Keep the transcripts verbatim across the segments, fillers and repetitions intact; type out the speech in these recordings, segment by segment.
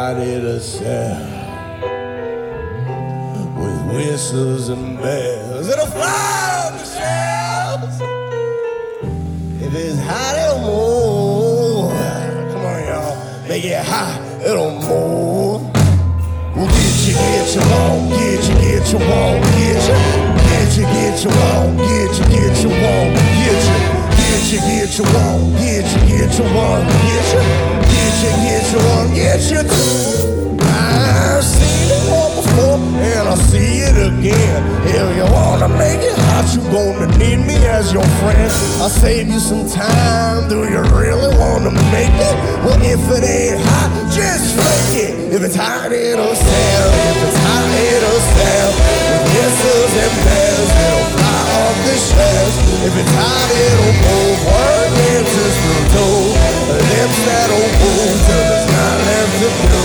hot it'll sound with whistles and bells. It'll fly up the shelves. If it's hot, it'll move. Come on, y'all. Make it hot, it'll move. We'll get you, get you, won't get you, get you, won't get you. Get you, get you, won't get you, get you, won't get you. Get you, get you, won't get you, get you, won't get you. Get you, get you, won't get you too. I've seen it all before, and I'll see it again. If you wanna make it hot, you gonna need me as your friend. I'll save you some time. Do you really wanna make it? Well, if it ain't hot, just fake it. If it's hot, it'll sell. If it's hot, it'll sell. With whistles and bells, it'll fly off the shelves. If it's hot, it'll move. Word dances through toe. Lips that'll move till there's not left to do.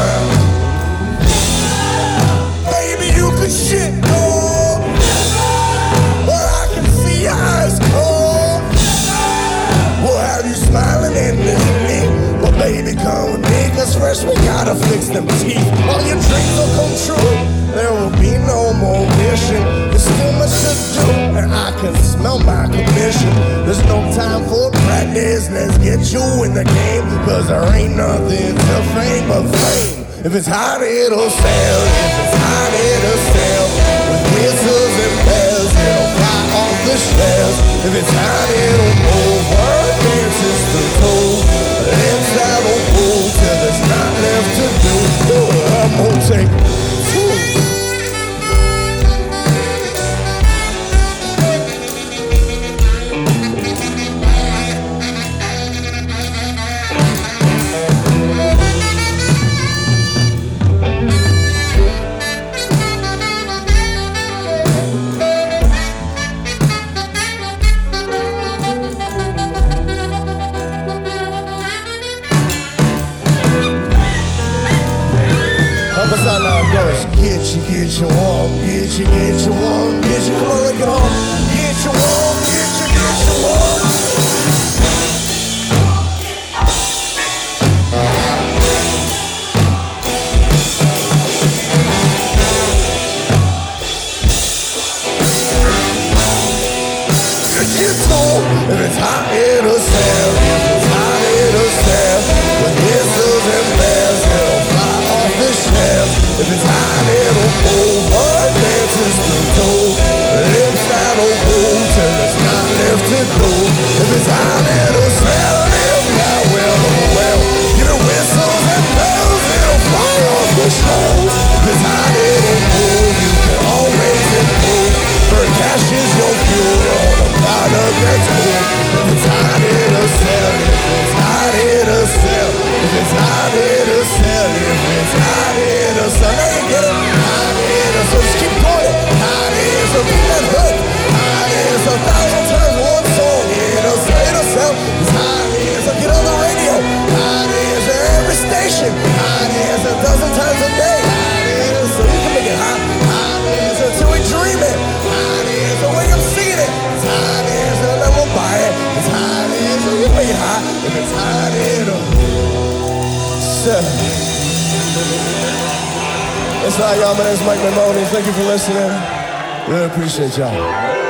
Baby, you could shit cold, but I can see your eyes cold. We'll have you smiling endlessly. But baby, come with me, cause first we gotta fix them teeth. All your dreams will come true. There will be no more wishing. There's still much to do, and I can smell my commission. There's no time for practice. Let's get you in the game, cause there ain't nothing to fame but fame. If it's hot, it'll sell. If it's hot, it'll sell. With whistles and bells, it'll fly off the shelves. If it's hot, it'll move. Word dances through cold. Lips that'll move till there's not left to do. Ooh, I'm gonna take two. Get you, get you warm, get you, get you warm, get you, come on, look it home. Get you warm, get you, get you warm. Get you warm. If it's hot, it'll sell. If it's hot, it'll sell. With whistles and bells, it'll fly off the shelves. If it's hot, it'll move. Word dances through cold. Lips that'll move till there's not left to do. If it's hot, it'll sell. If not, well, oh well. Give it whistles and bells, it'll fly off the shelves. If it's hot, it'll move. You can always improve. For cash is your fuel on a product that's cool. If it's hot, it'll sell. If it's hot, it'll sell. If it's hot, it'll sell. If it's hot, it'll sell. Now you get it. Hot it'll sell. Just keep going. Hot it'll sell. Keep that hook. Hot it'll sell. A thousand times one song. It'll sell. It'll sell. It's hot it'll sell. Get on the radio. Hot it'll sell. Every station. Hot it'll sell. A dozen times a day. Hot it'll sell. You can make it hot. Hot it'll sell. Till we dream it. Hot it'll sell. Wake up seeing it. It's hot it'll sell. Then we'll buy it. It's hot it'll sell. You make it hot. If it's hot it'll sell. That's all, y'all. My name's Mike Maimone. Thank you for listening. Really appreciate y'all.